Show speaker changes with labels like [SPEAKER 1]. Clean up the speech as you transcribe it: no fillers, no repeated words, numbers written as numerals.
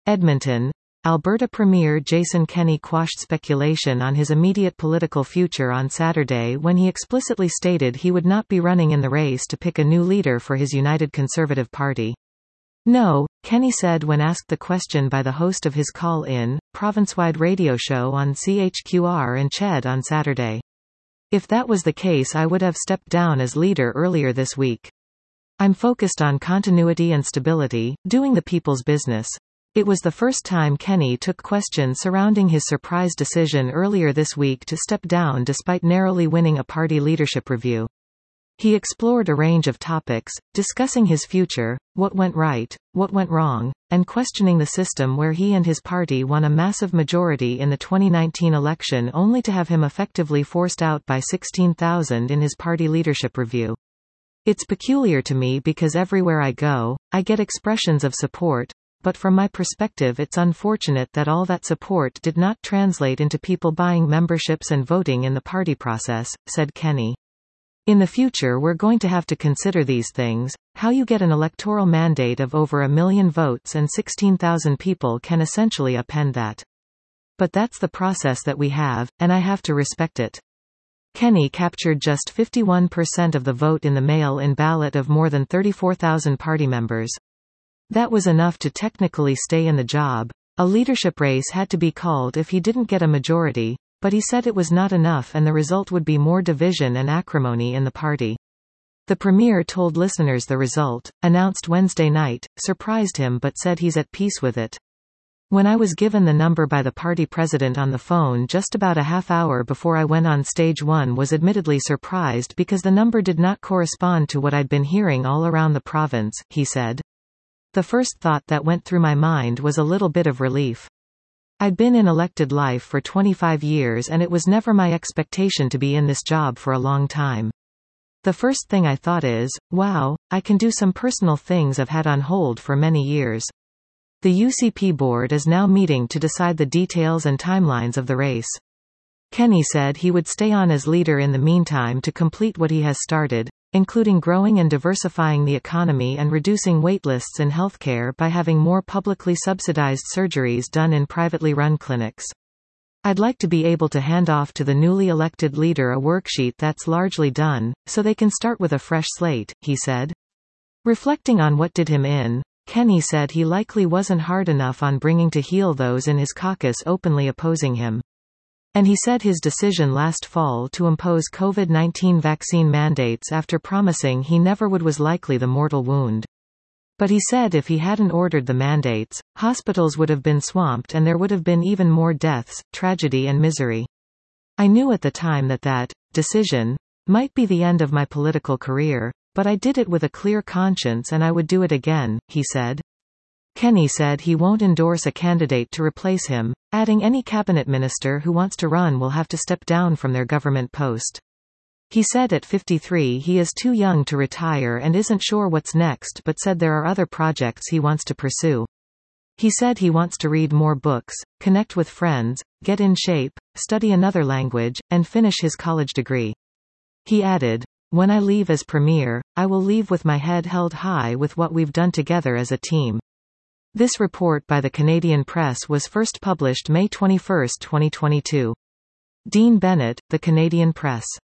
[SPEAKER 1] Edmonton. Alberta Premier Jason Kenney quashed speculation on his immediate political future on Saturday when he explicitly stated he would not be running in the race to pick a new leader for his United Conservative Party. No, Kenney said when asked the question by the host of his call-in, province-wide radio show on CHQR in Ched on Saturday. If that was the case, I would have stepped down as leader earlier this week. I'm focused on continuity and stability, doing the people's business. It was the first time Kenney took questions surrounding his surprise decision earlier this week to step down despite narrowly winning a party leadership review. He explored a range of topics, discussing his future, what went right, what went wrong, and questioning the system where he and his party won a massive majority in the 2019 election only to have him effectively forced out by 16,000 in his party leadership review. It's peculiar to me because everywhere I go, I get expressions of support, but from my perspective it's unfortunate that all that support did not translate into people buying memberships and voting in the party process, said Kenney. In the future we're going to have to consider these things. How you get an electoral mandate of over 1 million votes and 16,000 people can essentially append that. But that's the process that we have, and I have to respect it. Kenney captured just 51% of the vote in the mail-in ballot of more than 34,000 party members. That was enough to technically stay in the job. A leadership race had to be called if he didn't get a majority, but he said it was not enough and the result would be more division and acrimony in the party. The Premier told listeners the result, announced Wednesday night, surprised him but said he's at peace with it. When I was given the number by the party president on the phone just about a half hour before I went on stage, one was admittedly surprised because the number did not correspond to what I'd been hearing all around the province, he said. The first thought that went through my mind was a little bit of relief. I'd been in elected life for 25 years and it was never my expectation to be in this job for a long time. The first thing I thought is, wow, I can do some personal things I've had on hold for many years. The UCP board is now meeting to decide the details and timelines of the race. Kenney said he would stay on as leader in the meantime to complete what he has started, including growing and diversifying the economy and reducing waitlists in healthcare by having more publicly subsidized surgeries done in privately run clinics. I'd like to be able to hand off to the newly elected leader a worksheet that's largely done, so they can start with a fresh slate, he said. Reflecting on what did him in, Kenney said he likely wasn't hard enough on bringing to heel those in his caucus openly opposing him. And he said his decision last fall to impose COVID-19 vaccine mandates after promising he never would was likely the mortal wound. But he said if he hadn't ordered the mandates, hospitals would have been swamped and there would have been even more deaths, tragedy and misery. I knew at the time that decision might be the end of my political career, but I did it with a clear conscience and I would do it again, he said. Kenney said he won't endorse a candidate to replace him, adding any cabinet minister who wants to run will have to step down from their government post. He said at 53 he is too young to retire and isn't sure what's next, but said there are other projects he wants to pursue. He said he wants to read more books, connect with friends, get in shape, study another language, and finish his college degree. He added, "When I leave as Premier, I will leave with my head held high with what we've done together as a team." This report by the Canadian Press was first published May 21, 2022. Dean Bennett, The Canadian Press.